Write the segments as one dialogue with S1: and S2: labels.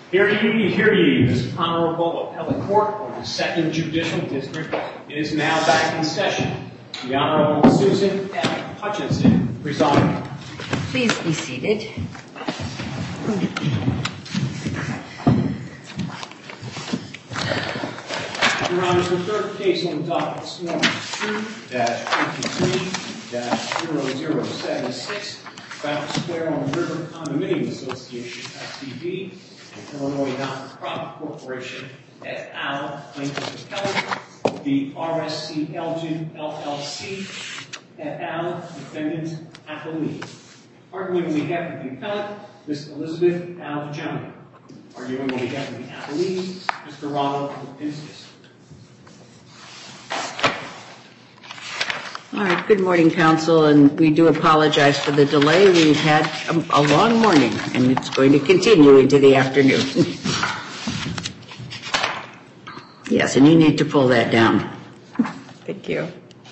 S1: Hear ye, this Honorable Appellate Court of the 2nd Judicial District is now back in session. The Honorable Susan F. Hutchinson presiding.
S2: Please be seated.
S1: Your Honors, the third case on the docket this morning is 2-23-0076, Fountain Square on the River Condominium Association, SCV, and Illinois Not-for-Profit Corporation, et al., plaintiff's appellant, the RSC Elgin, LLC, et al., defendant, appellee. Arguing on behalf of the appellant, Ms. Elizabeth Al-Jami. Arguing on behalf of the appellee, Mr. Ronald Lipinskis.
S2: All right, good morning, counsel, and we do apologize for the delay. We've had a long morning, and it's going to continue into the afternoon. Yes, and you need to pull that down.
S3: Thank you.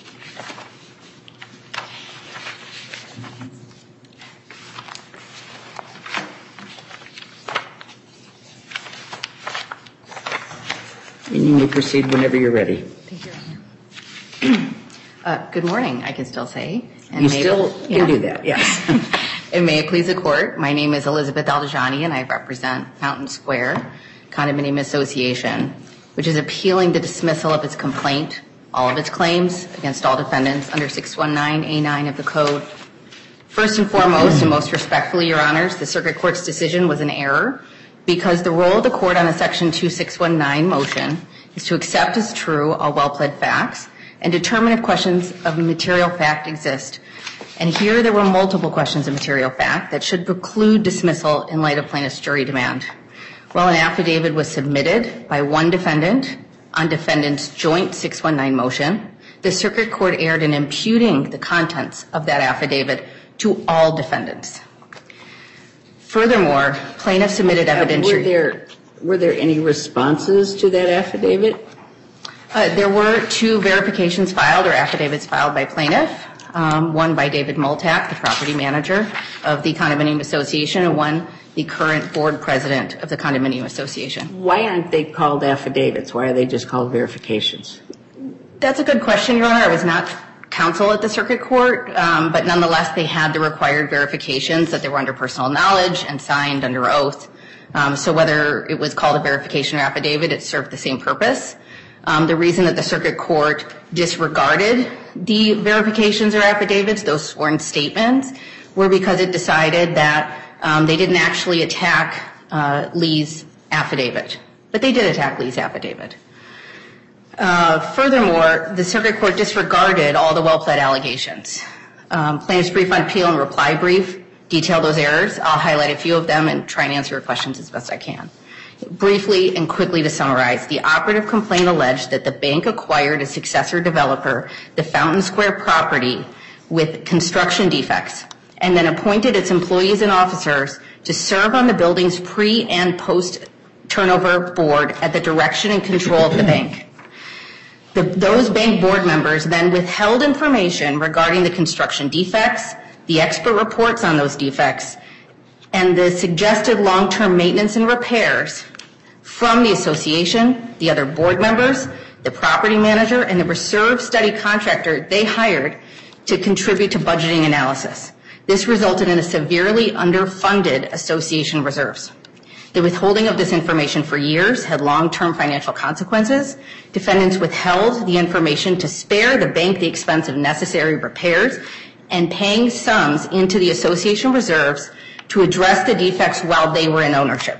S2: And you may proceed whenever you're ready.
S3: Thank you, Your Honor. Good morning, I can still say.
S2: And you still can do that, yes.
S3: And may it please the Court, my name is Elizabeth Al-Jami, and I represent Fountain Square Condominium Association, which is appealing the dismissal of its complaint, all of its claims against all defendants under 619A9 of the Code. First and foremost, and most respectfully, Your Honors, the Circuit Court's decision was an error because the role of the Court on a Section 2619 motion is to accept as true all well-pled facts and determine if questions of material fact exist. And here there were multiple questions of material fact that should preclude dismissal in light of plaintiff's jury demand. While an affidavit was submitted by one defendant on defendant's joint 619 motion, the Circuit Court erred in imputing the contents of that affidavit to all defendants. Furthermore, plaintiff submitted evidentiary...
S2: Were there any responses to that affidavit?
S3: There were two verifications filed or affidavits filed by plaintiff, one by David Multack, the property manager of the Condominium Association, and one the current board president of the Condominium Association.
S2: Why aren't they called affidavits? Why are they just called verifications?
S3: That's a good question, Your Honor. I was not counsel at the Circuit Court, but nonetheless they had the required verifications that they were under personal knowledge and signed under oath. So whether it was called a verification or affidavit, it served the same purpose. The reason that the Circuit Court disregarded the verifications or affidavits, those sworn statements, were because it decided that they didn't actually attack Lee's affidavit. But they did attack Lee's affidavit. Furthermore, the Circuit Court disregarded all the well-pled allegations. Plaintiff's brief on appeal and reply brief detail those errors. I'll highlight a few of them and try and answer your questions as best I can. Briefly and quickly to summarize, the operative complaint alleged that the bank acquired a successor developer, the Fountain Square property, with construction defects, and then appointed its employees and officers to serve on the building's pre- and post-turnover board at the direction and control of the bank. Those bank board members then withheld information regarding the construction defects, the expert reports on those defects, and the suggested long-term maintenance and repairs from the association, the other board members, the property manager, and the reserve study contractor they hired to contribute to budgeting analysis. This resulted in a severely underfunded association reserves. The withholding of this information for years had long-term financial consequences. Defendants withheld the information to spare the bank the expense of necessary repairs and paying sums into the association reserves to address the defects while they were in ownership.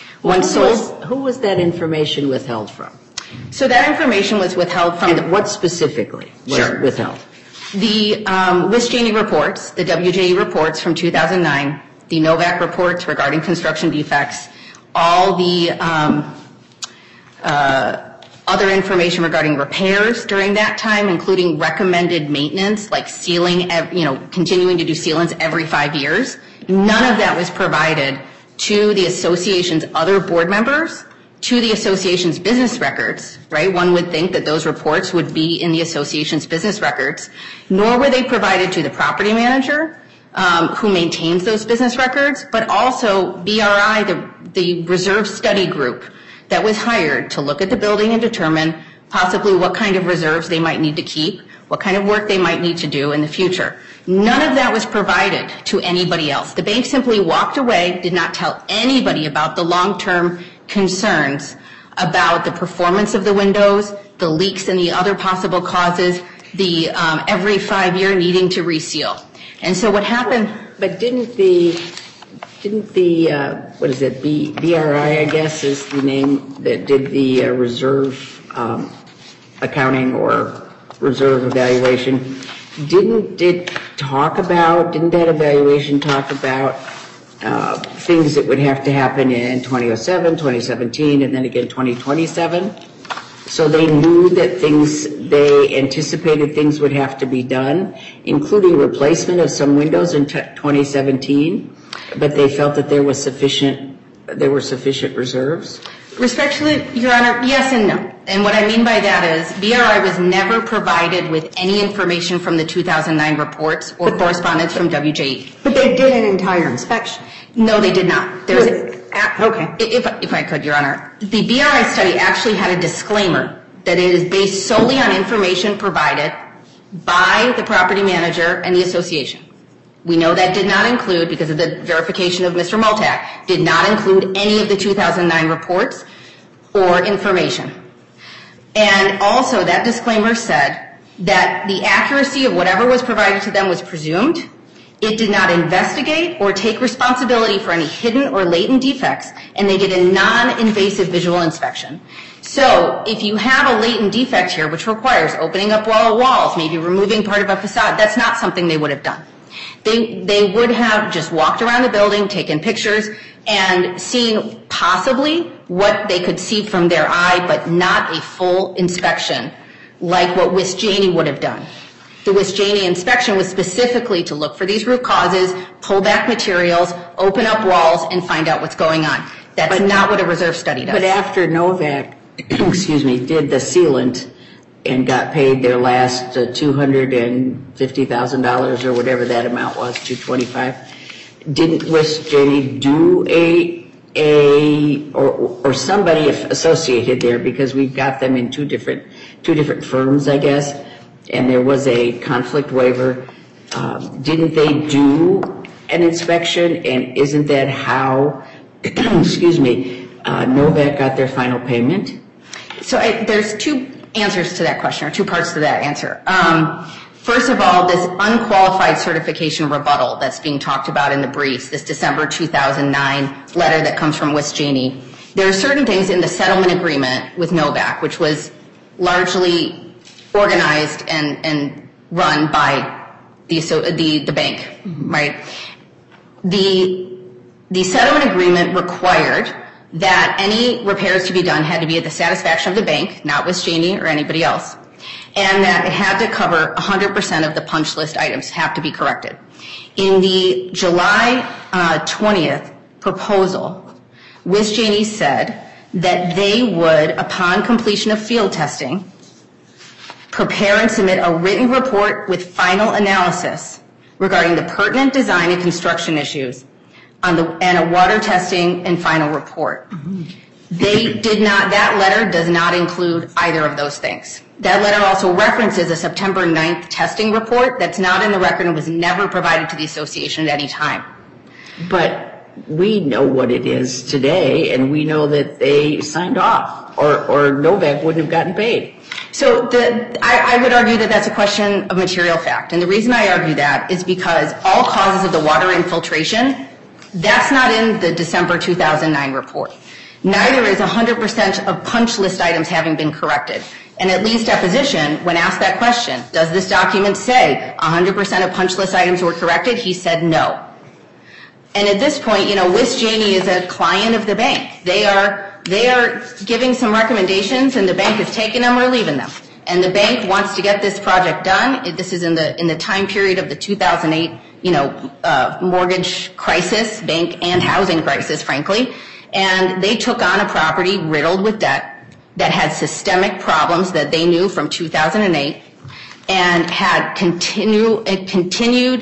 S2: Who was that information withheld from?
S3: So that information was withheld from...
S2: And what specifically was withheld?
S3: The Wiss-Cheney reports, the WJE reports from 2009, the Novak reports regarding construction defects, all the other information regarding repairs during that time, including recommended maintenance, like sealing, continuing to do sealants every 5 years. None of that was provided to the association's other board members, to the association's business records, right? One would think that those reports would be in the association's business records, nor were they provided to the property manager, who maintains those business records, but also BRI, the reserve study group that was hired to look at the building and determine possibly what kind of reserves they might need to keep, what kind of work they might need to do in the future. None of that was provided to anybody else. The bank simply walked away, did not tell anybody about the long-term concerns about the performance of the windows, the leaks and the other possible causes, the every 5 year needing to reseal. And so what happened...
S2: But didn't the what is it, BRI, I guess is the name that did the reserve accounting or reserve evaluation, didn't that evaluation talk about things that would have to happen in 2007, 2017, and then again 2027? So they knew that they anticipated things would have to be done, including replacement of some windows in 2017, but they felt that there were sufficient reserves?
S3: Respectfully, Your Honor, yes and no. And what I mean by that is BRI was never provided with any information from the 2009 reports or correspondence from WJE.
S4: But they did an entire inspection.
S3: No, they did not.
S4: Okay.
S3: If I could, Your Honor. The BRI study actually had a disclaimer that it is based solely on information provided by the property manager and the association. We know that did not include, because of the verification of Mr. Multack, did not include any of the 2009 reports or information. And also that disclaimer said that the accuracy of whatever was provided to them was presumed. It did not investigate or take responsibility for any hidden or latent defects, and they did a non-invasive visual inspection. So if you have a latent defect here, which requires opening up walls, maybe removing part of a facade, that's not something they would have done. They would have just walked around the building, taken pictures, and seen possibly what they could see from their eye, but not a full inspection like what Wisjaney would have done. The Wisjaney inspection was specifically to look for these root causes, pull back materials, open up walls, and find out what's going on. That's not what a reserve study does.
S2: But after Novak, did the sealant and got paid their last $250,000 or whatever that amount was, $225,000, didn't Wisjaney do or somebody associated there, because we've got them in two different firms, I guess, and there was a conflict waiver. Didn't they do an inspection, and isn't that how, Novak got their final payment?
S3: So there's two answers to that question, or two parts to that answer. First of all, this unqualified certification rebuttal that's being talked about in the briefs, this December 2009 letter that comes from Wisjaney, there are certain things in the settlement agreement with Novak, which was largely organized and run by the bank, right? The settlement agreement required that any repairs to be done had to be at the satisfaction of the bank, not Wisjaney or anybody else, and that it had to cover 100% of the punch list items have to be corrected. In the July 20th proposal, Wisjaney said that they would, upon completion of field testing, prepare and submit a written report with final analysis regarding the pertinent design and construction issues and a water testing and final report. They did not, that letter does not include either of those things. That letter also references a September 9th testing report that's not in the record and was never provided to the association at any time.
S2: But we know what it is today, and we know that they signed off, or Novak wouldn't have gotten paid.
S3: So I would argue that that's a question of material fact. And the reason I argue that is because all causes of the water infiltration, that's not in the December 2009 report. Neither is 100% of punch list items having been corrected. And at Lee's deposition, when asked that question, does this document say 100% of punch list items were corrected? He said no. And at this point, Wisjaney is a client of the bank. They are giving some recommendations, and the bank is taking them or leaving them. And the bank wants to get this project done. This is in the time period of the 2008, mortgage crisis, bank and housing crisis, frankly. And they took on a property riddled with debt that had systemic problems that they knew from 2008 and had continued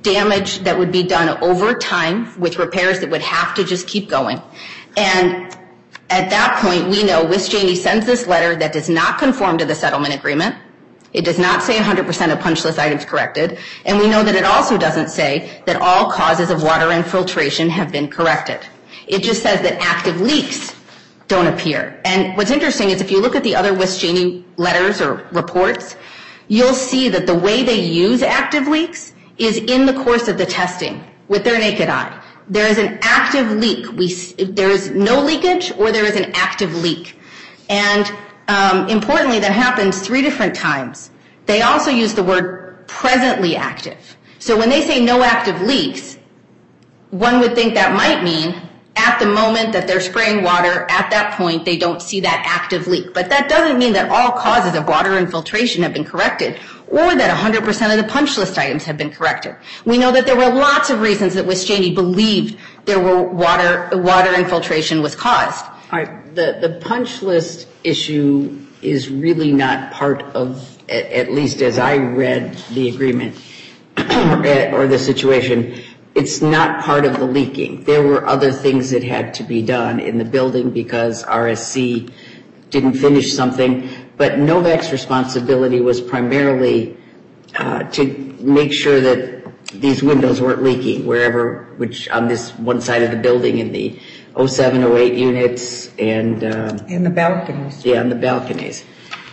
S3: damage that would be done over time with repairs that would have to just keep going. And at that point, we know Wisjani sends this letter that does not conform to the settlement agreement. It does not say 100% of punch list items corrected. And we know that it also doesn't say that all causes of water infiltration have been corrected. It just says that active leaks don't appear. And what's interesting is if you look at the other Wisjani letters or reports, you'll see that the way they use active leaks is in the course of the testing with their naked eye. There is an active leak. There is no leakage or there is an active leak. And importantly, that happens 3 different times. They also use the word presently active. So when they say no active leaks, one would think that might mean at the moment that they're spraying water, at that point, they don't see that active leak. But that doesn't mean that all causes of water infiltration have been corrected or that 100% of the punch list items have been corrected. We know that there were lots of reasons that Wisjani believed there were water infiltration was caused.
S2: All right, the punch list issue is really not part of, at least as I read the agreement or the situation, it's not part of the leaking. There were other things that had to be done in the building because RSC didn't finish something, but Novak's responsibility was primarily to make sure that these windows weren't leaking wherever, which on this one side of the building in the 07, 08 units and
S5: in the balconies.
S2: Yeah, on the balconies.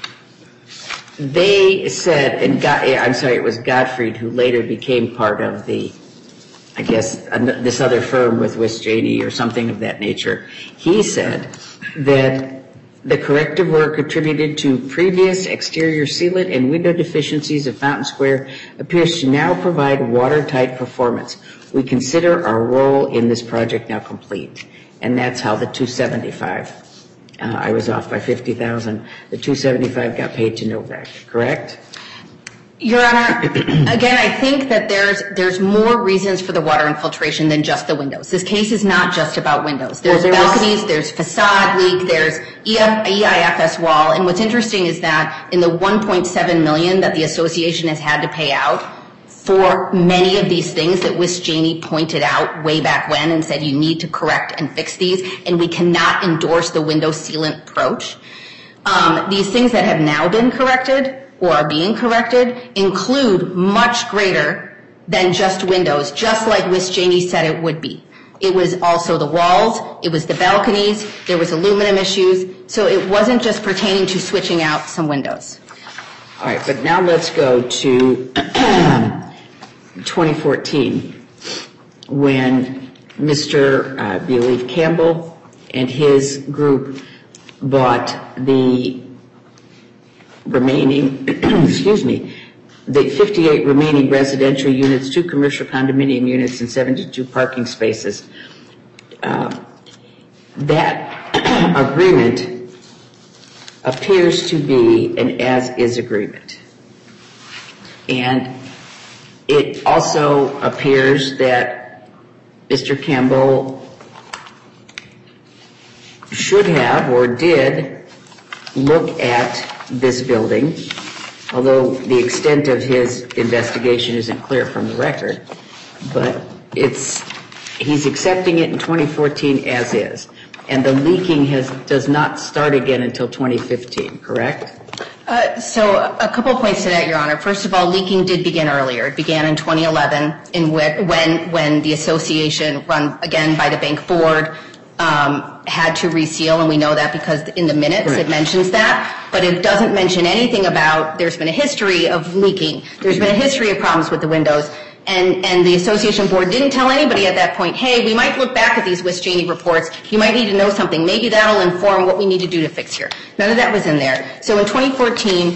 S2: They said, it was Gottfried who later became part of the, I guess, this other firm with Wisjani or something of that nature. He said that the corrective work attributed to previous exterior sealant and window deficiencies of Fountain Square appears to now provide watertight performance. We consider our role in this project now complete. And that's how the $275, I was off by $50,000. The $275 got paid to Novak, correct?
S3: Your Honor, again, I think that there's more reasons for the water infiltration than just the windows. This case is not just about windows. There's balconies, there's facade leak, there's EIFS wall, and what's interesting is that in the $1.7 million that the association has had to pay out for many of these things that Wisjani pointed out way back when and said you need to correct and fix these, and we cannot endorse the window sealant approach. These things that have now been corrected or are being corrected include much greater than just windows, just like Wisjani said it would be. It was also the walls, it was the balconies, there was aluminum issues, so it wasn't just pertaining to switching out some windows.
S2: All right, but now let's go to 2014 when Mr. Believe Campbell and his group bought the remaining, the 58 remaining residential units, 2 commercial condominium units, and 72 parking spaces. That agreement appears to be an as-is agreement. And it also appears that Mr. Campbell should have or did look at this building, although the extent of his investigation isn't clear from the record, but he's accepting it in 2014 as is. And the leaking does not start again until 2015, correct?
S3: So a couple points to that, Your Honor. First of all, leaking did begin earlier. It began in 2011 when the association, run again by the bank board, had to reseal, and we know that because in the minutes it mentions that, but it doesn't mention anything about there's been a history of leaking. There's been a history of problems with the windows, and the association board didn't tell anybody at that point, hey, we might look back at these Wisjani reports. You might need to know something. Maybe that'll inform what we need to do to fix here. None of that was in there. So in 2014,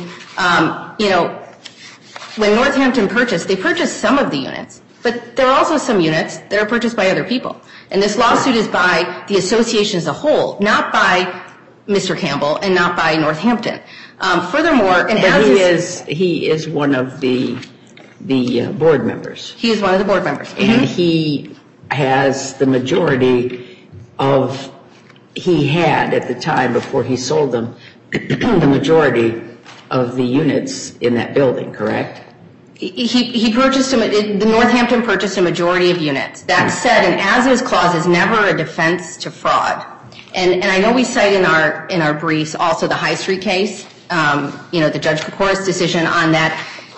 S3: when Northampton purchased, they purchased some of the units, but there are also some units that are purchased by other people. And this lawsuit is by the association as a whole, not by Mr. Campbell and not by Northampton. Furthermore, and
S2: he is one of the board members.
S3: He is one of the board members.
S2: And he has the majority of, he had at the time before he sold them, the majority of the units in that building, correct?
S3: He purchased the Northampton purchased a majority of units. That said, an as-is clause is never a defense to fraud. And I know we cite in our briefs also the High Street case, the Judge Kokoris decision on that.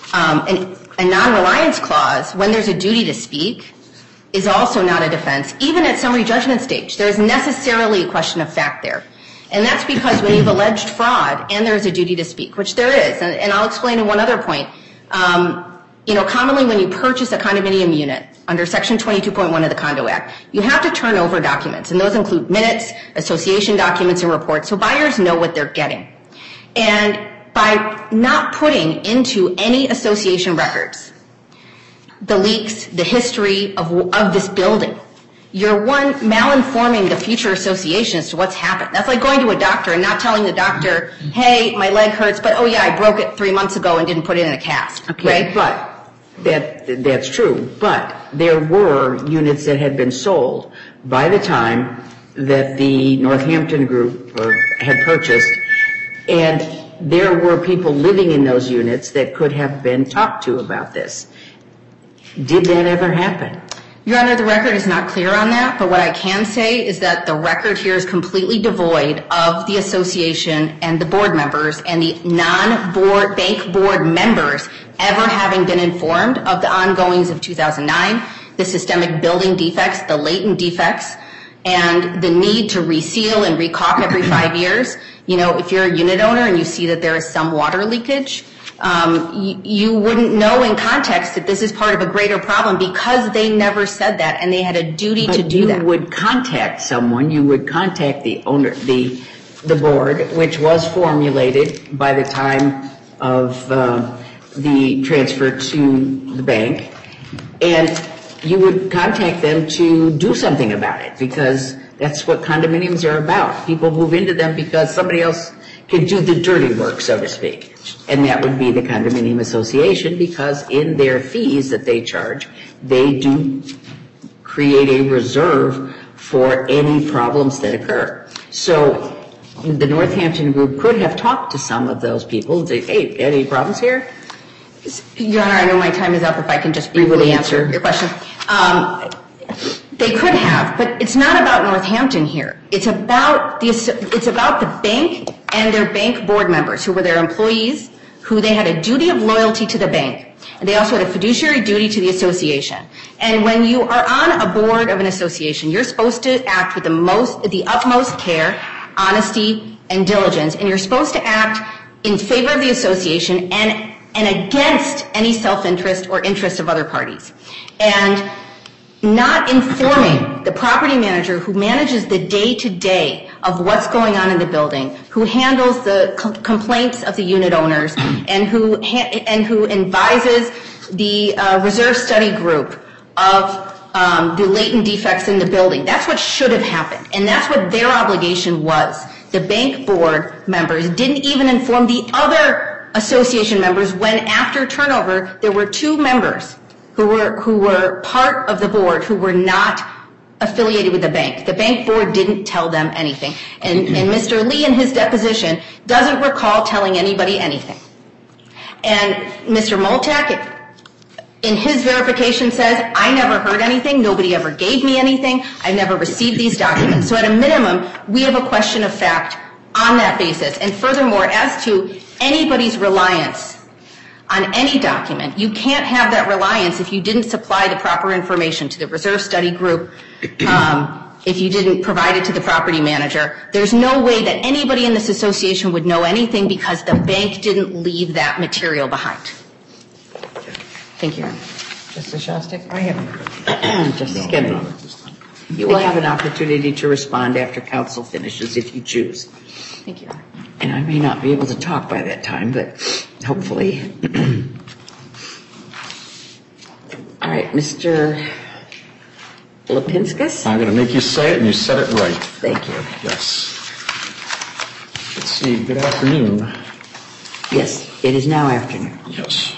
S3: A non-reliance clause, when there's a duty to speak, is also not a defense, even at summary judgment stage. There's necessarily a question of fact there. And that's because when you've alleged fraud and there's a duty to speak, which there is, and I'll explain in one other point, commonly when you purchase a condominium unit under Section 22.1 of the Condo Act, you have to turn over documents, and those include minutes, association documents, and reports, so buyers know what they're getting. And by not putting into any association records the leaks, the history of this building, you're malinforming the future association as to what's happened. That's like going to a doctor and not telling the doctor, hey, my leg hurts, but oh yeah, I broke it 3 months ago and didn't put it in a cast.
S2: Okay,
S3: right?
S2: But that's true. But there were units that had been sold by the time that the Northampton group had purchased, and there were people living in those units that could have been talked to about this. Did that ever happen?
S3: Your Honor, the record is not clear on that, but what I can say is that the record here is completely devoid of the association and the board members and the non-board bank board members ever having been informed of the ongoings of 2009, the systemic building defects, the latent defects, and the need to reseal and recaulk every 5 years. If you're a unit owner and you see that there is some water leakage, you wouldn't know in context that this is part of a greater problem because they never said that and they had a duty to do that.
S2: But you would contact someone, you would contact the owner, the board, which was formulated by the time of the transfer to the bank, and you would contact them to do something about it because that's what condominiums are about. People move into them because somebody else can do the dirty work, so to speak. And that would be the condominium association because in their fees that they charge, they do create a reserve for any problems that occur. So the Northampton group could have talked to some of those people and say, hey, any problems here?
S3: Your Honor, I know my time is up. If I can just briefly answer your question. They could have, but it's not about Northampton here. It's about the bank and their bank board members who were their employees, who they had a duty of loyalty to the bank. And they also had a fiduciary duty to the association. And when you are on a board of an association, you're supposed to act with the utmost care, honesty, and diligence. And you're supposed to act in favor of the association and against any self-interest or interest of other parties. And not informing the property manager who manages the day-to-day of what's going on in the building, who handles the complaints of the unit owners, and who advises the reserve study group of the latent defects in the building. That's what should have happened, and that's what their obligation was. The bank board members didn't even inform the other association members when, after turnover, there were 2 members who were part of the board who were not affiliated with the bank. The bank board didn't tell them anything. And Mr. Lee, in his deposition, doesn't recall telling anybody anything. And Mr. Moltak, in his verification, says, I never heard anything. Nobody ever gave me anything. I never received these documents. So at a minimum, we have a question of fact on that basis. And furthermore, as to anybody's reliance on any document, you can't have that reliance if you didn't supply the proper information to the reserve study group, if you didn't provide it to the property manager. There's no way that anybody in this association would know anything because the bank didn't leave that material behind. Thank you.
S2: Justice Shostak? I have Justice Kennedy. You will have an opportunity to respond after counsel finishes if you choose.
S3: Thank you.
S2: And I may not be able to talk by that time, but hopefully. All right, Mr. Lipinskis?
S5: I'm going to make you say it, and you said it right.
S2: Thank you.
S5: Yes. Let's see. Good afternoon.
S2: Yes, it is now afternoon.
S5: Yes.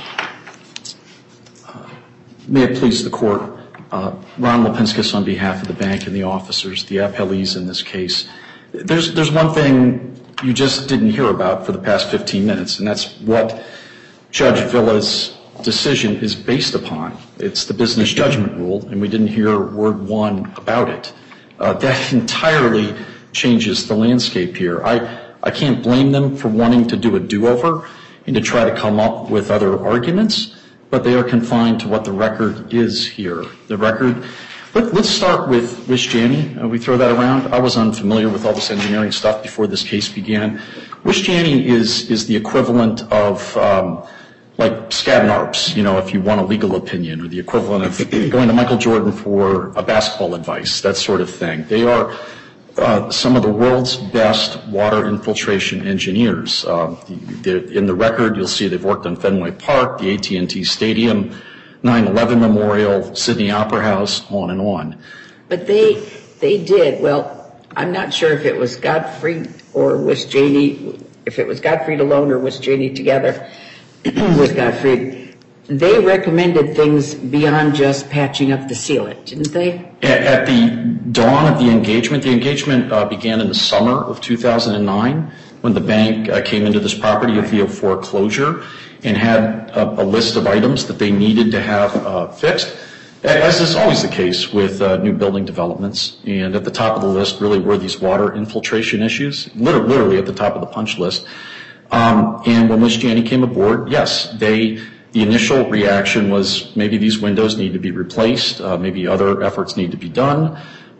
S5: May it please the court, Ron Lipinskis on behalf of the bank and the officers, the appellees in this case. There's one thing you just didn't hear about for the past 15 minutes, and that's what Judge Villa's decision is based upon. It's the business judgment rule, and we didn't hear word one about it. That entirely changes the landscape here. I can't blame them for wanting to do a do-over and to try to come up with other arguments, but they are confined to what the record is here. The record, let's start with Wisjani. We throw that around. I was unfamiliar with all this engineering stuff before this case began. Wisjani is the equivalent of like Skadden Arps, if you want a legal opinion, or the equivalent of going to Michael Jordan for a basketball advice, that sort of thing. They are some of the world's best water infiltration engineers. In the record, you'll see they've worked on Fenway Park, the AT&T Stadium, 9/11 Memorial, Sydney Opera House, on and on.
S2: But they did, well, I'm not sure if it was Gottfried or Wisjani, if it was Gottfried alone or Wisjani together with Gottfried, they recommended things beyond just patching up the sealant, didn't they?
S5: At the dawn of the engagement began in the summer of 2009 when the bank came into this property via foreclosure and had a list of items that they needed to have fixed, as is always the case with new building developments. And at the top of the list really were these water infiltration issues, literally at the top of the punch list. And when Wisjani came aboard, yes, the initial reaction was maybe these windows need to be replaced, maybe other efforts need to be done.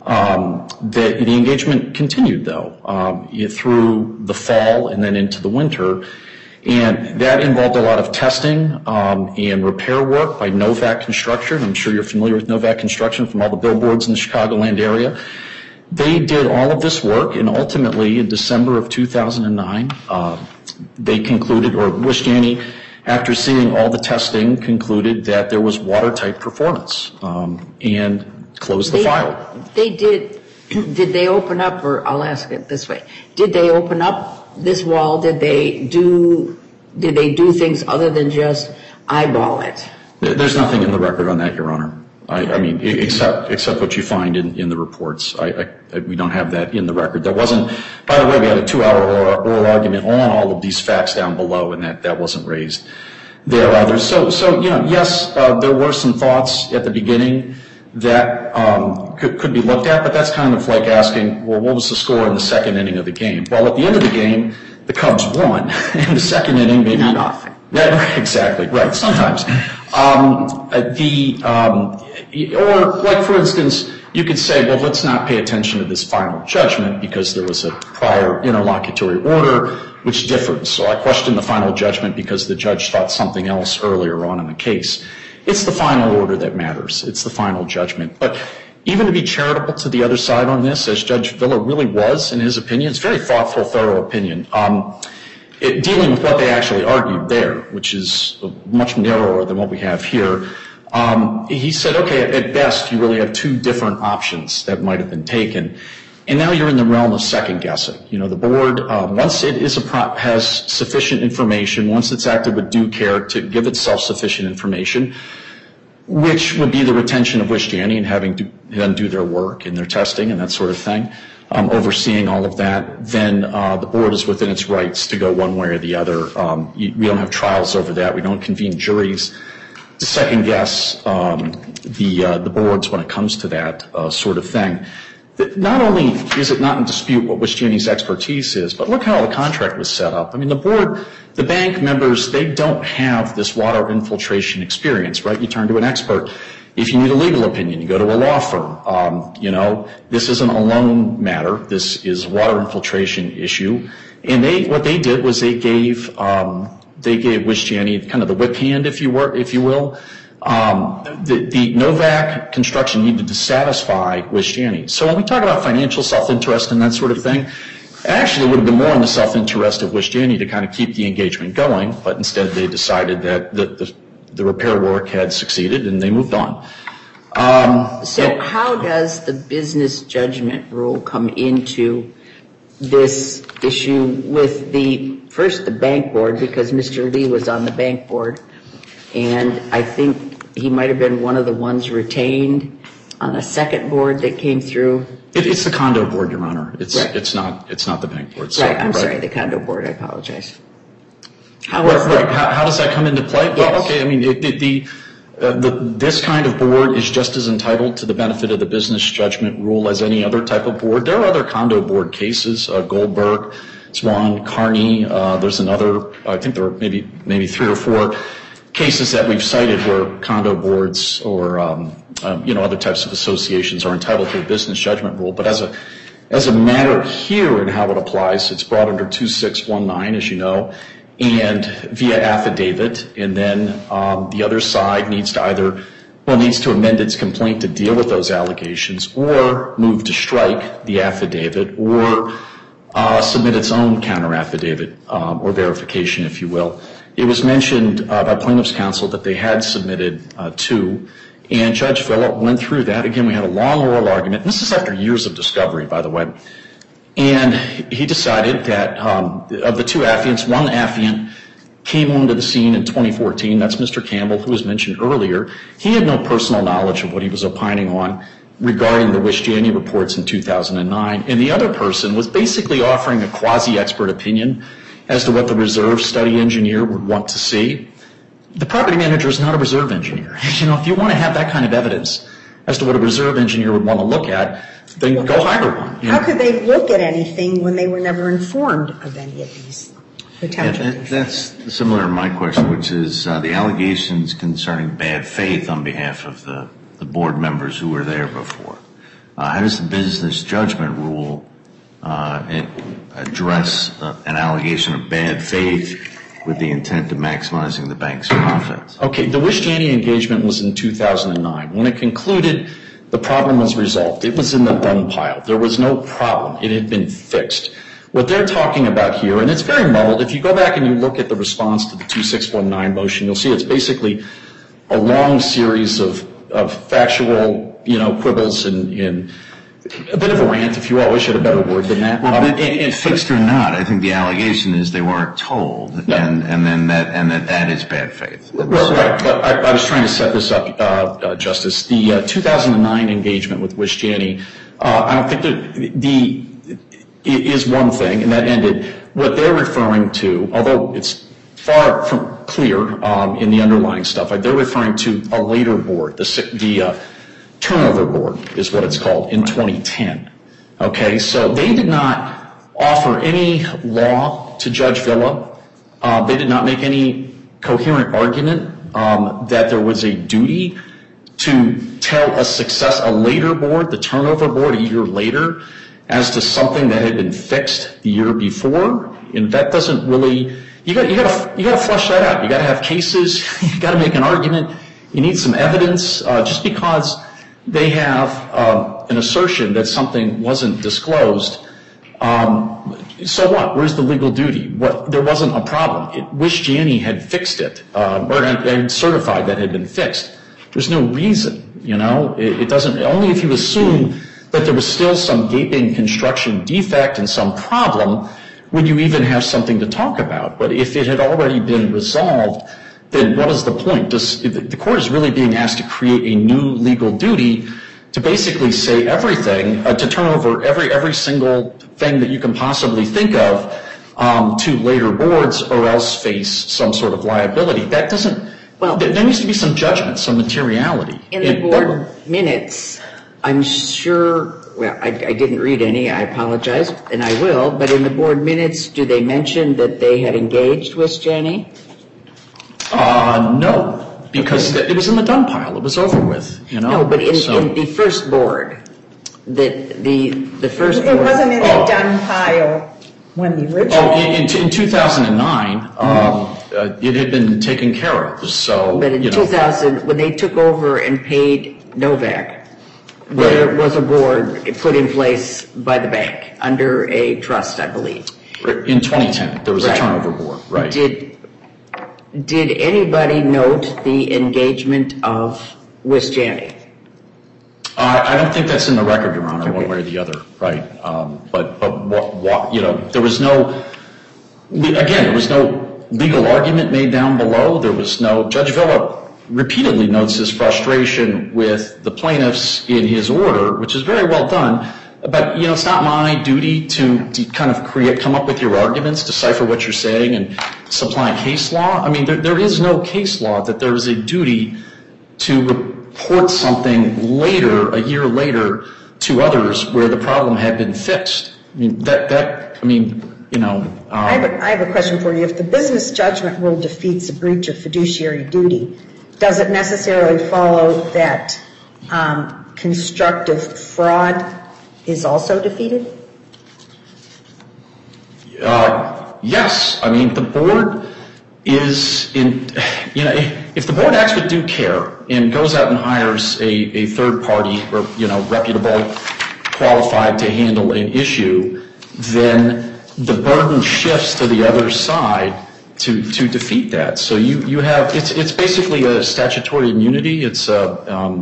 S5: The engagement continued, though, through the fall and then into the winter. And that involved a lot of testing and repair work by Novak Construction. I'm sure you're familiar with Novak Construction from all the billboards in the Chicagoland area. They did all of this work, and ultimately in December of 2009, they concluded, or Wisjani, after seeing all the testing, concluded that there was watertight performance and closed the file.
S2: They did they open up, or I'll ask it this way, did they open up this wall? Did they do things other than just eyeball it?
S5: There's nothing in the record on that, Your Honor. I mean, except what you find in the reports. We don't have that in the record. There wasn't, by the way, we had a 2-hour oral argument on all of these facts down below, and that wasn't raised there either. So yes, there were some thoughts at the beginning that could be looked at, but that's kind of like asking, well, what was the score in the second inning of the game? Well, at the end of the game, the Cubs won. In the second inning, maybe.
S2: Not often.
S5: Yeah, exactly, right, sometimes. Or, like, for instance, you could say, well, let's not pay attention to this final judgment because there was a prior interlocutory order which differed. So I question the final judgment because the judge thought something else earlier on in the case. It's the final order that matters. It's the final judgment. But even to be charitable to the other side on this, as Judge Villa really was in his opinion, it's a very thoughtful, thorough opinion, dealing with what they actually argued there, which is much narrower than what we have here. He said, okay, at best, you really have two different options that might have been taken. And now you're in the realm of second guessing. The board, once it has sufficient information, once it's acted with due care to give itself sufficient information, which would be the retention of Wisjani and having them do their work and their testing and that sort of thing, overseeing all of that, then the board is within its rights to go one way or the other. We don't have trials over that. We don't convene juries to second guess the boards when it comes to that sort of thing. Not only is it not in dispute what Wisjani's expertise is, but look how the contract was set up. I mean, the board, the bank members, they don't have this water infiltration experience, right? You turn to an expert. If you need a legal opinion, you go to a law firm. This isn't a loan matter. This is a water infiltration issue. And what they did was they gave Wisjani kind of the whip hand, if you will. The Novak Construction needed to satisfy Wisjani. So when we talk about financial self-interest and that sort of thing, it actually would have been more in the self-interest of Wisjani to kind of keep the engagement going, but instead they decided that the repair work had succeeded and they moved on.
S2: So how does the business judgment rule come into this issue with the bank board, because Mr. Lee was on the bank board, and I think he might have been one of the ones retained on a second board that came through?
S5: It's the condo board, Your Honor.
S2: Right.
S5: It's not the bank board.
S2: Right, I'm sorry, the condo board, I apologize. However,
S5: How does that come into play?
S2: Yes.
S5: Well, okay, I mean, this kind of board is just as entitled to the benefit of the business judgment rule as any other type of board. There are other condo board cases, Goldberg, Swan, Carney. There's another, I think there are maybe 3 or 4 cases that we've cited where condo boards or other types of associations are entitled to a business judgment rule. But as a matter here and how it applies, it's brought under 2619, as you know, and via affidavit, and then the other side needs to amend its complaint to deal with those allegations, or move to strike the affidavit, or submit its own counter affidavit or verification, if you will. It was mentioned by plaintiff's counsel that they had submitted 2, and Judge Phillip went through that. Again, we had a long oral argument. This is after years of discovery, by the way. And he decided that of the 2 affiants, one affiant came onto the scene in 2014. That's Mr. Campbell, who was mentioned earlier. He had no personal knowledge of what he was opining on regarding the Wisjani reports in 2009. And the other person was basically offering a quasi-expert opinion as to what the reserve study engineer would want to see. The property manager is not a reserve engineer. You know, if you want to have that kind of evidence as to what a reserve engineer would want to look at, then go hire one.
S4: How could they look at anything when they were never informed of any of these potential defects?
S6: That's similar to my question, which is the allegations concerning bad faith on behalf of the board members who were there before. How does the business judgment rule address an allegation of bad faith with the intent of maximizing the bank's profits? Okay,
S5: the Wisjani engagement was in 2009. When it concluded, the problem was resolved. It was in the done pile. There was no problem. It had been fixed. What they're talking about here, and it's very muddled, if you go back and you look at the response to the 2619 motion, you'll see it's basically a long series of factual, quibbles and a bit of a rant, if you will. I wish I had a better word than that.
S6: Well, fixed or not, I think the allegation is they weren't told, and that is bad faith.
S5: Right, but I was trying to set this up, Justice. The 2009 engagement with Wisjani, I don't think it is one thing, and that ended. What they're referring to, although it's far from clear in the underlying stuff, they're referring to a later board, the turnover board is what it's called, in 2010. Okay, so they did not offer any law to Judge Villa. They did not make any coherent argument that there was a duty to tell a later board, the turnover board a year later, as to something that had been fixed the year before. And that doesn't really, you got to flesh that out. You got to have cases. You got to make an argument. You need some evidence. Just because they have an assertion that something wasn't disclosed, so what? Where's the legal duty? There wasn't a problem. Wisjani had fixed it, and certified that it had been fixed. There's no reason, It doesn't, only if you assume that there was still some gaping construction defect and some problem would you even have something to talk about. But if it had already been resolved, then what is the point? The court is really being asked to create a new legal duty to basically say everything, to turn over every single thing that you can possibly think of to later boards, or else face some sort of liability. That doesn't, there needs to be some judgment, some materiality.
S2: In the board minutes, I'm sure, I didn't read any, I apologize, and I will, but in the board minutes, do they mention that they had engaged Wisjani?
S5: No, because it was in the done pile. It was over with,
S2: No, but in the first board, the first board.
S4: It wasn't in the done pile when the original.
S5: In 2009, it had been taken care of. So,
S2: but in 2000, when they took over and paid Novak, there was a board put in place by the bank under a trust, I believe.
S5: In 2010, there was a turnover board, right.
S2: Did anybody note the engagement of Wisjani?
S5: I don't think that's in the record, Your Honor, one way or the other, right. But there was no legal argument made down below. There was no, Judge Villa repeatedly notes his frustration with the plaintiffs in his order, which is very well done, But, it's not my duty to kind of come up with your arguments, decipher what you're saying, and supply case law. I mean, there is no case law that there is a duty to report something later, a year later, to others where the problem had been fixed. I
S4: have a question for you. If the business judgment rule defeats a breach of fiduciary duty, does it necessarily follow that constructive fraud is also defeated?
S5: Yes. I mean, the board is if the board acts with due care and goes out and hires a third party or, reputable, qualified to handle an issue, then the burden shifts to the other side to defeat that. So you have, it's basically a statutory immunity. It's a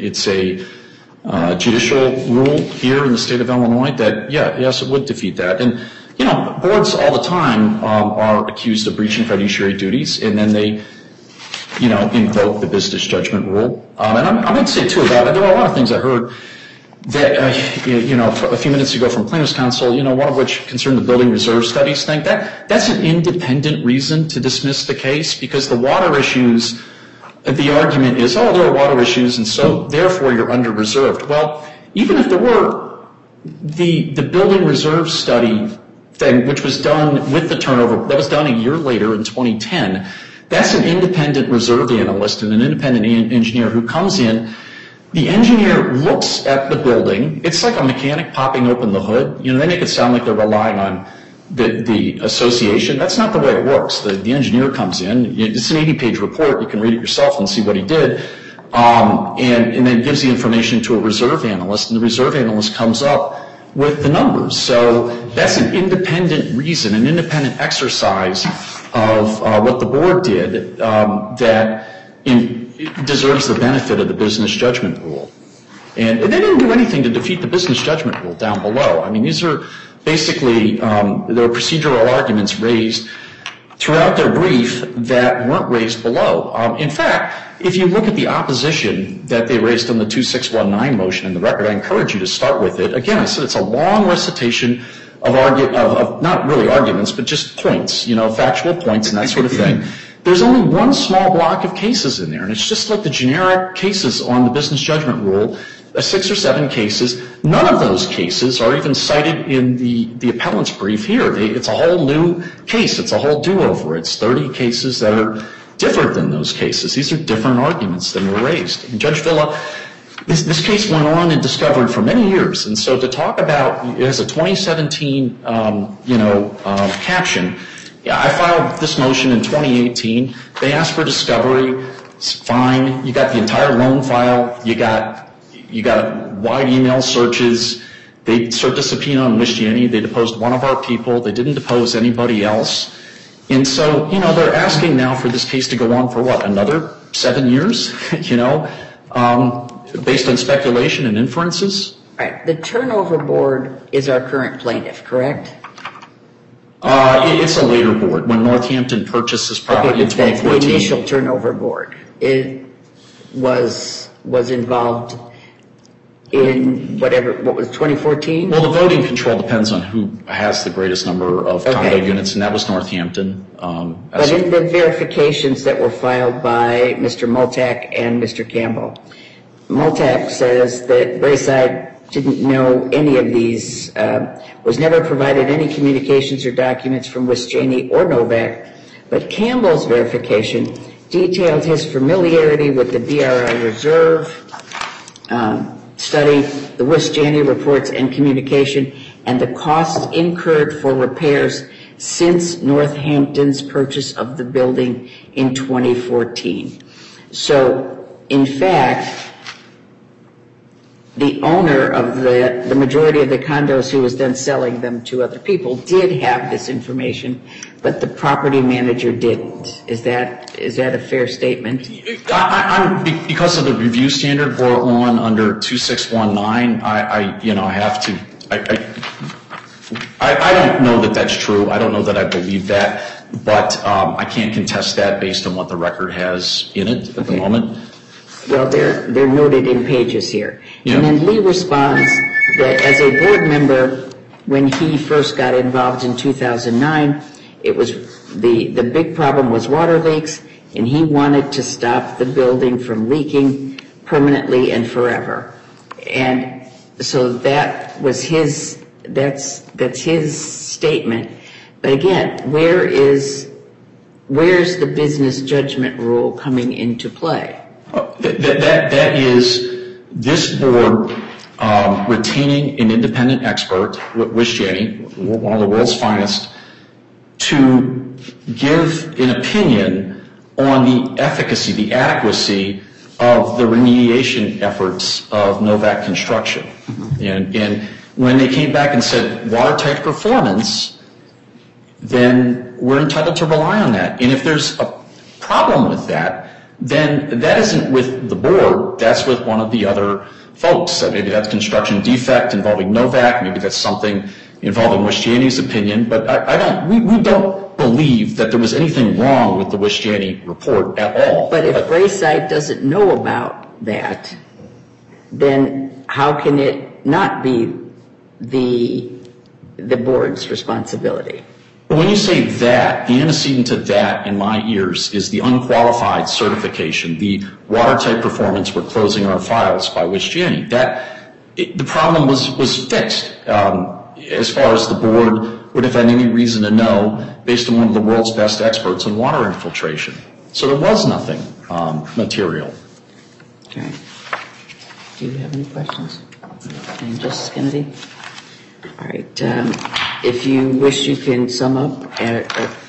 S5: judicial rule here in the state of Illinois that, yes, it would defeat that. And, boards all the time are accused of breaching fiduciary duties, and then they, invoke the business judgment rule. And I might say, too, about it, there were a lot of things I heard that, a few minutes ago from plaintiff's counsel, one of which concerned the building reserve studies thing. That's an independent reason to dismiss the case, because the water issues, the argument is, there are water issues, and so therefore you're under-reserved. Well, even if there were, the building reserve study thing, which was done with the turnover, that was done a year later in 2010, that's an independent reserve analyst and an independent engineer who comes in. The engineer looks at the building. It's like a mechanic popping open the hood. They make it sound like they're relying on the association. That's not the way it works. The engineer comes in. It's an 80-page report. You can read it yourself and see what he did. And then gives the information to a reserve analyst, and the reserve analyst comes up with the numbers. So that's an independent reason, an independent exercise of what the board did that deserves the benefit of the business judgment rule. And they didn't do anything to defeat the business judgment rule down below. I mean, these are basically, there are procedural arguments raised throughout their brief that weren't raised below. In fact, if you look at the opposition that they raised on the 2619 motion in the record, I encourage you to start with it. Again, I said it's a long recitation of not really arguments, but just points, factual points and that sort of thing. There's only one small block of cases in there, and it's just like the generic cases on the business judgment rule, 6 or 7 cases. None of those cases are even cited in the appellant's brief here. It's a whole new case. It's a whole do-over. It's 30 cases that are different than those cases. These are different arguments than were raised. And Judge Villa, this case went on and discovered for many years. And so to talk about it as a 2017, caption, I filed this motion in 2018. They asked for discovery. It's fine. You got the entire loan file. You got wide email searches. They served a subpoena on Wishiani. They deposed one of our people. They didn't depose anybody else. And so, they're asking now for this case to go on for what, another 7 years, based on speculation and inferences?
S2: Right. The turnover board is our current plaintiff, correct?
S5: It's a later board. When Northampton purchased this property in 2014.
S2: The initial turnover board was involved in what was 2014?
S5: Well, the voting control depends on who has the greatest number of condo units, and that was Northampton.
S2: But in the verifications that were filed by Mr. Multack and Mr. Campbell, Multack says that Brayside didn't know any of these, was never provided any communications or documents from Wishiani or Novak, but Campbell's verification detailed his familiarity with the BRI reserve study, the Wishiani reports and communication, and the costs incurred for repairs since Northampton's purchase of the building in 2014. So, in fact, the owner of the majority of the condos who was then selling them to other people did have this information, but the property manager didn't. Is that a fair statement?
S5: Because of the review standard we're on under 2619, I don't know that that's true. I don't know that I believe that, but I can't contest that based on what the record has in it at the moment.
S2: Well, they're noted in pages here.
S5: Yeah.
S2: And then Lee responds that as a board member, when he first got involved in 2009, it was the big problem was water leaks, and he wanted to stop the building from leaking permanently and forever. And so that was that's his statement. But again, where's the business judgment rule coming into play?
S5: That is this board retaining an independent expert, Wisciani, one of the world's finest, to give an opinion on the efficacy, the adequacy of the remediation efforts of Novak Construction. And when they came back and said watertight performance, then we're entitled to rely on that. And if there's a problem with that, then that isn't with the board, that's with one of the other folks. So maybe that's construction defect involving Novak, maybe that's something involving Wisciani's opinion, but we don't believe that there was anything wrong with the Wisciani report at all.
S2: But if Braeside doesn't know about that, then how can it not be the board's responsibility?
S5: But when you say that, the antecedent to that in my ears is the unqualified certification, the watertight performance, we're closing our files by Wisciani. The problem was fixed as far as the board would have had any reason to know based on one of the world's best experts on water infiltration. So there was nothing material.
S2: Okay. Do you have any questions? And Justice Kennedy? All right. If you wish, you can sum up and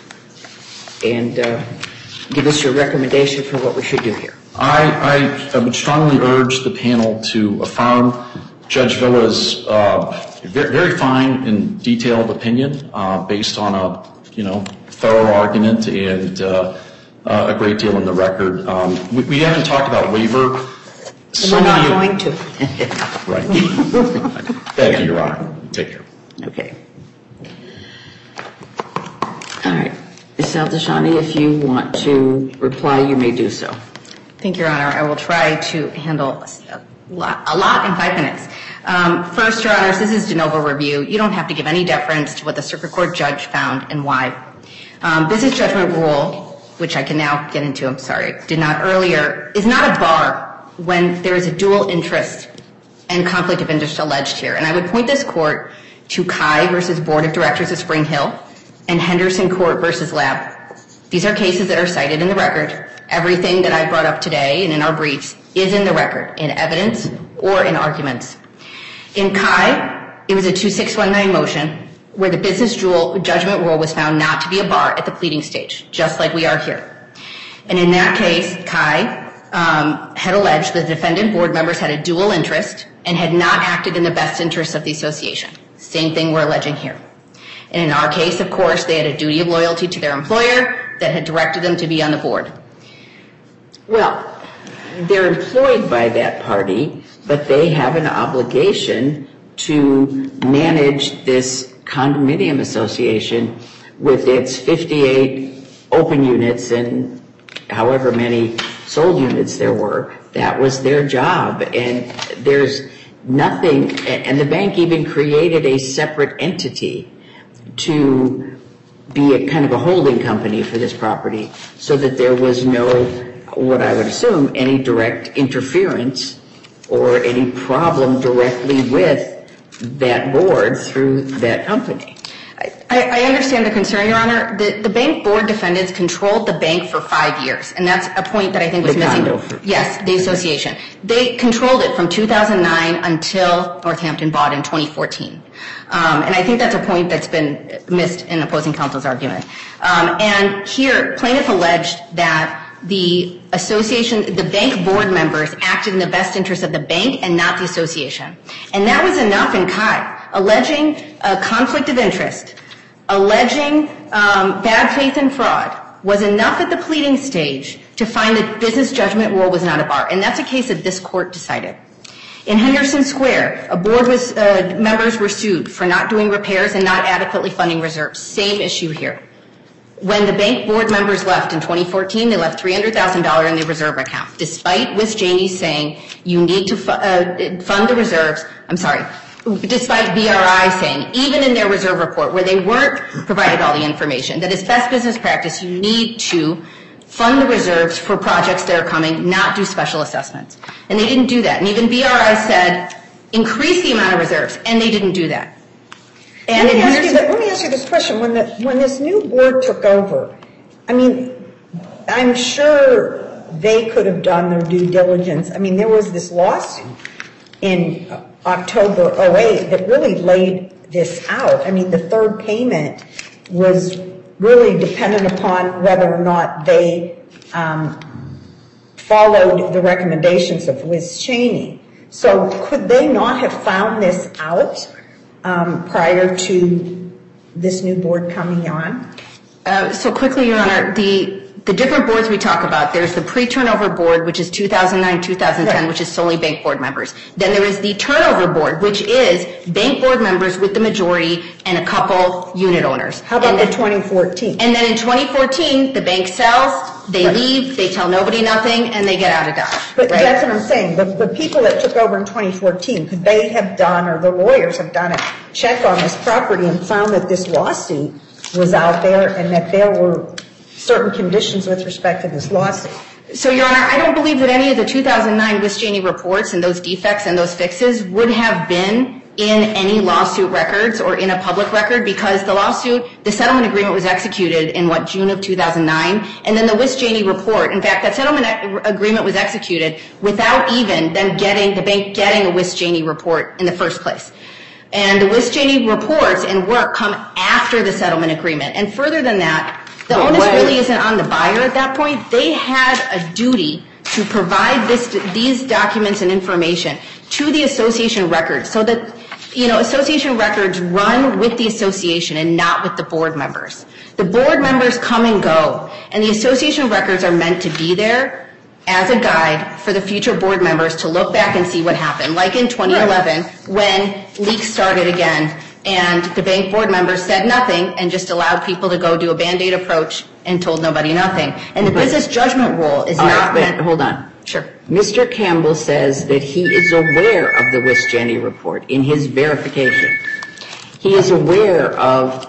S2: give us your recommendation for what we should do here.
S5: I would strongly urge the panel to affirm Judge Villa's very fine and detailed opinion based on a thorough argument and a great deal in the record. We haven't talked about waiver.
S4: We're not going to.
S5: Right. Thank you, Your Honor. Take care.
S2: Okay. All right. Ms. Al-Dashani, if you want to reply, you may do so.
S3: Thank you, Your Honor. I will try to handle a lot in 5 minutes. First, Your Honors, this is de novo review. You don't have to give any deference to what the circuit court judge found and why. Business judgment rule, which I can now get into, I'm sorry, did not earlier, is not a bar when there is a dual interest and conflict of interest alleged here. And I would point this court to Kai versus Board of Directors of Spring Hill and Henderson Court versus Lab. These are cases that are cited in the record. Everything that I brought up today and in our briefs is in the record, in evidence or in arguments. In Kai, it was a 2619 motion where the business judgment rule was found not to be a bar at the pleading stage, just like we are here. And in that case, Kai had alleged the defendant board members had a dual interest and had not acted in the best interest of the association. Same thing we're alleging here. And in our case, of course, they had a duty of loyalty to their employer that had directed them to be on the board.
S2: Well, they're employed by that party, but they have an obligation to manage this condominium association with its 58 open units and however many sold units there were. That was their job. And there's nothing, and the bank even created a separate entity to be a kind of a holding company for this property so that there was no, what I would assume, any direct interference or any problem directly with that board through that company.
S3: I understand the concern, Your Honor. The bank board defendants controlled the bank for 5 years, and that's a point that I think was missing. Yes, the association. They controlled it from 2009 until Northampton bought in 2014. And I think that's a point that's been missed in opposing counsel's argument. And here, plaintiff alleged that the association, the bank board members acted in the best interest of the bank and not the association. And that was enough in Kai, alleging a conflict of interest, alleging bad faith and fraud was enough at the pleading stage to find that business judgment rule was not a bar. And that's a case that this court decided. In Henderson Square, a board members were sued for not doing repairs and not adequately funding reserves. Same issue here. When the bank board members left in 2014, they left $300,000 in the reserve account, despite Wiss Janey saying you need to fund the reserves. Despite BRI saying, even in their reserve report, where they weren't provided all the information, that as best business practice, you need to fund the reserves for projects that are coming, not do special assessments. And they didn't do that. And even BRI said, increase the amount of reserves, and they didn't do that. And
S4: let me ask you this question. When this new board took over, I mean, I'm sure they could have done their due diligence. I mean, there was this lawsuit in October 2008 that really laid this out. I mean, the third payment was really dependent upon whether or not they followed the recommendations of Wiss Janey. So could they not have found this out prior to this new board coming on?
S3: So quickly, Your Honor, the different boards we talk about, there's the pre-turnover board, which is 2009-2010, right, which is solely bank board members. Then there is the turnover board, which is bank board members with the majority and a couple unit owners.
S4: How about the 2014?
S3: And then in 2014, the bank sells, they right, leave, they tell nobody nothing, and they get out of Dodge.
S4: But
S3: right?
S4: That's what I'm saying. The people that took over in 2014, could they have done, or the lawyers have done a check on this property and found that this lawsuit was out there and that there were certain conditions with respect to this lawsuit?
S3: So, Your Honor, I don't believe that any of the 2009 Wiss Janey reports and those defects and those fixes would have been in any lawsuit records or in a public record, because the settlement agreement was executed in, June of 2009, and then the Wiss Janey report, in fact, that settlement agreement was executed without even them the bank getting a Wiss Janey report in the first place. And the Wiss Janey reports and work come after the settlement agreement. And further than that, the onus really isn't on the buyer at that point. They had a duty to provide these documents and information to the association records so that, association records run with the association and not with the board members. The board members come and go, and the association records are meant to be there as a guide for the future board members to look back and see what happened. Like in 2011, when leaks started again, and the bank board members said nothing and just allowed people to go do a Band-Aid approach and told nobody nothing. And the business judgment rule is not meant...
S2: Hold on.
S3: Sure.
S2: Mr. Campbell says that he is aware of the Wiss Janey report in his verification. He is aware of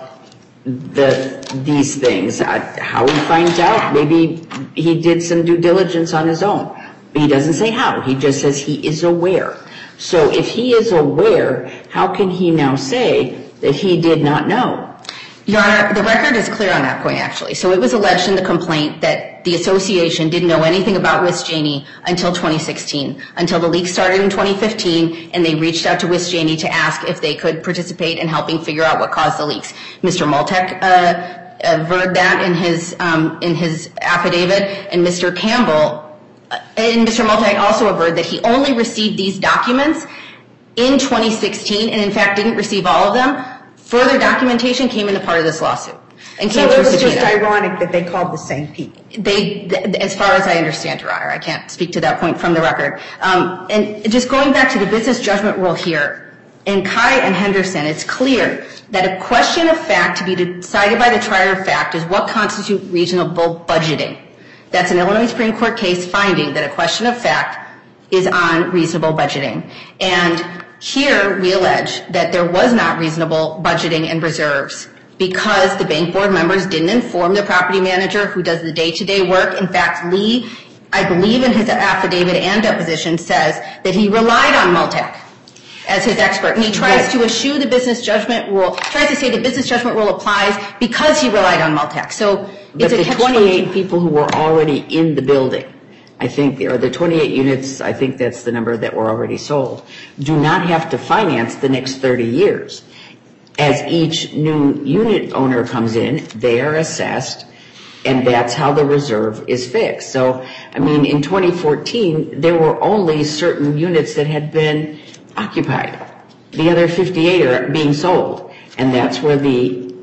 S2: these things. How he finds out, maybe he did some due diligence on his own. He doesn't say how. He just says he is aware. So if he is aware, how can he now say that he did not know?
S3: Your Honor, the record is clear on that point, actually. So it was alleged in the complaint that the association didn't know anything about Wiss Janey until 2016, until the leak started in 2015, and they reached out to Wiss Janey to ask if they could participate in helping figure out what caused the leaks. Mr. Multek averred that in his affidavit, and Mr. Campbell... And Mr. Multek also averred that he only received these documents in 2016 and, in fact, didn't receive all of them. Further documentation came into part of this lawsuit. And came
S4: so it was just ironic that they called the same people.
S3: As far as I understand, Your Honor, I can't speak to that point from the record. And just going back to the business judgment rule here, in Kai and Henderson, it's clear that a question of fact to be decided by the trier of fact is what constitutes reasonable budgeting. That's an Illinois Supreme Court case finding that a question of fact is on reasonable budgeting. And here we allege that there was not reasonable budgeting and reserves because the bank board members didn't inform the property manager who does the day-to-day work. In fact, Lee, I believe in his affidavit and deposition, says that he relied on Multek as his expert. And he tries to eschew the business judgment rule, tries to say the business judgment rule applies because he relied on Multek. So
S2: but the 28 people who were already in the building, I think, or the 28 units, I think that's the number that were already sold, do not have to finance the next 30 years. As each new unit owner comes in, they are assessed, and that's how the reserve is fixed. So, I mean, in 2014, there were only certain units that had been occupied. The other 58 are being sold, and that's where the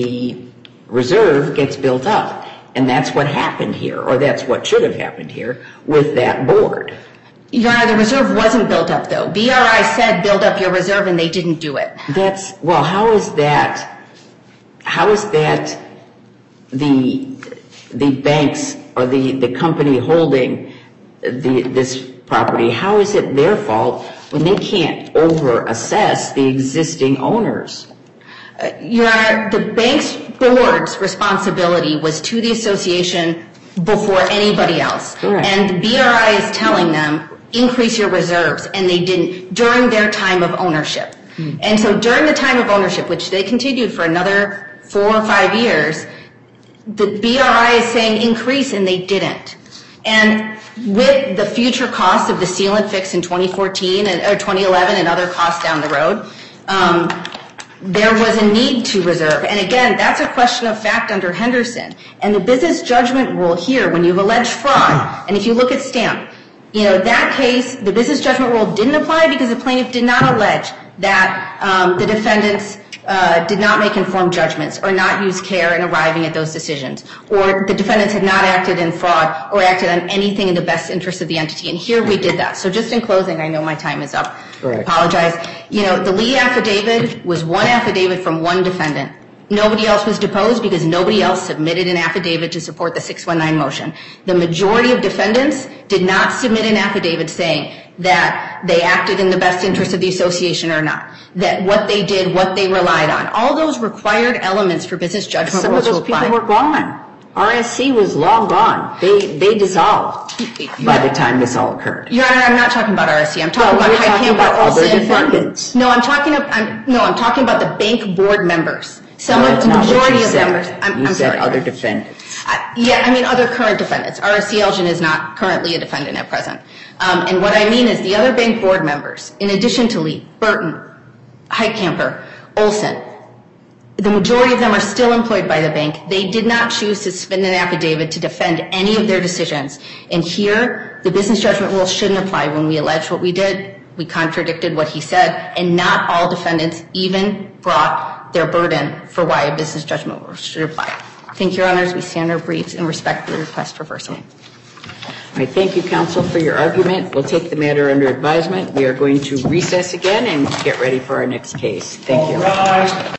S2: reserve gets built up. And that's what happened here, or that's what should have happened here with that board.
S3: Your Honor, the reserve wasn't built up, though. BRI said build up your reserve, and they didn't do it.
S2: Well, how is that the banks or the company holding this property, how is it their fault when they can't over-assess the existing owners?
S3: Your Honor, the bank's board's responsibility was to the association before anybody else.
S2: Correct.
S3: And BRI is telling them, increase your reserves, and they didn't during their time of ownership. And so during the time of ownership, which they continued for another 4 or 5 years, the BRI is saying increase, and they didn't. And with the future costs of the sealant fix in 2014 or 2011 and other costs down the road, there was a need to reserve. And again, that's a question of fact under Henderson. And the business judgment rule here, when you've alleged fraud, and if you look at Stamp, that case, the business judgment rule didn't apply because the plaintiff did not allege that the defendants did not make informed judgments or not use care in arriving at those decisions, or the defendants had not acted in fraud or acted on anything in the best interest of the entity. And here we did that. So just in closing, I know my time is up.
S2: Correct.
S3: I apologize. The Lee affidavit was one affidavit from one defendant. Nobody else was deposed because nobody else submitted an affidavit to support the 619 motion. The majority of defendants did not submit an affidavit saying that they acted in the best interest of the association or not, that what they did, what they relied on. All those required elements for business judgment
S2: Some
S3: rules
S2: of
S3: to
S2: those
S3: apply.
S2: people were gone. RSC was long gone. They dissolved by the time this all occurred.
S3: Your Honor, I'm not talking about RSC. I'm talking about
S2: other defendants.
S3: No, I'm talking about the bank board members. Some
S2: No,
S3: of the
S2: that's not what
S3: majority
S2: you
S3: of
S2: said.
S3: members. I'm
S2: You said
S3: sorry.
S2: other defendants.
S3: Other current defendants. RSC Elgin is not currently a defendant at present. And what I mean is the other bank board members, in addition to Lee, Burton, Heitkamper, Olson, the majority of them are still employed by the bank. They did not choose to submit an affidavit to defend any of their decisions. And here, the business judgment rule shouldn't apply. When we alleged what we did, we contradicted what he said, and not all defendants even brought their burden for why a business judgment rule should apply. Thank you, Your Honors. We stand our briefs and respect the request for reversal.
S2: All right, thank you, counsel, for your argument. We'll take the matter under advisement. We are going to recess again and get ready for our next case. Thank you.
S1: All rise.